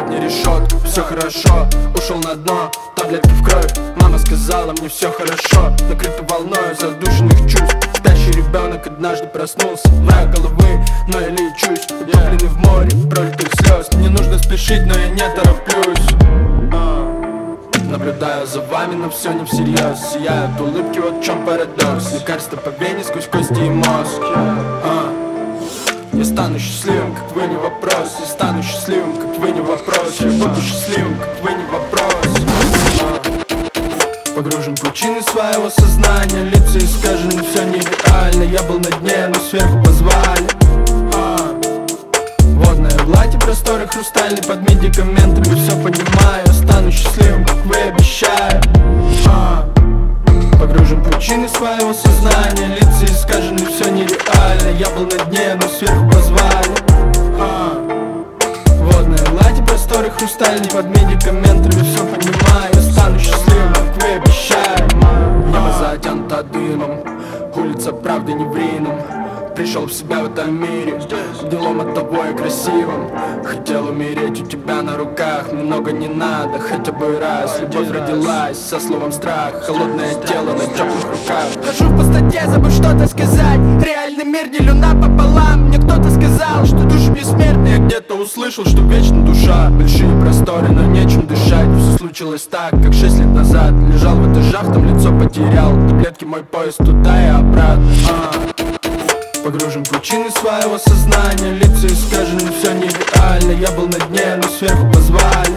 не решетка, все хорошо. Ушел на дно, таблетки в кровь. Мама сказала мне все хорошо. Накрыто волною задушенных чувств. Спящий ребенок однажды проснулся. Враг головы, но я лечусь. Утопленный в море пролитых слез. Мне нужно спешить, но я не тороплюсь. Наблюдаю за вами, но все не всерьез. Сияют улыбки, вот в чем парадокс. Лекарство по вене сквозь кости и мозг. Я стану счастливым, как вы, не вопрос. Я стану счастливым, как вы, не вопрос. Я буду счастливым, как вы, не вопрос. Погружен в глубины своего сознания. Лица искажены, все нереально. Я был на дне, но сверху позвали. Водная гладь и просторы хрустальные. Под медикаментами все понимаю. Я стану счастливым, как вы, обещаю. Погружен в глубины своего сознания. Лица искажены, все нереально. Я был на дне, но сверху позвали. Водная гладь и просторы хрустальные. Под медикаментами все понимаю. Я стану счастливым, как вы, обещаю. Небо затянуто дымом. Улица правды не в Рином. Пришел в себя в этом мире, делом от того и красивым. Хотел умереть у тебя на руках. Много не надо, хотя бы раз. Любовь родилась со словом страх. Холодное тело на теплых руках. Хожу в пустоте, забыл что-то сказать. Реальный мир делю напополам. Мне кто-то сказал, что души бессмертны. Я где-то услышал, что вечна душа. Большие просторы, но нечем дышать. Все случилось так, как 6 лет назад. Лежал в этажах, там лицо потерял. Таблетки мой поезд туда и обратно. Погружен в глубины своего сознания. Лица искажены, все нереально. Я был на дне, но сверху позвали.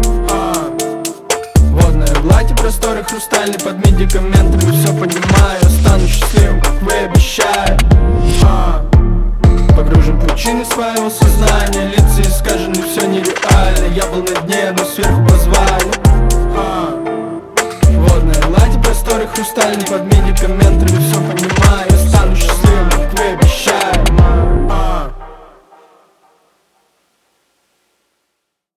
Водная гладь и просторы хрустальные. Под медикаментами все понимаю. Я стану счастливым, как вы, обещаю. Погружен в глубины своего сознания. Лица искажены, все нереально. Я был на дне, но сверху позвали. Водная гладь и просторы хрустальные. Под медикаментами все понимаю.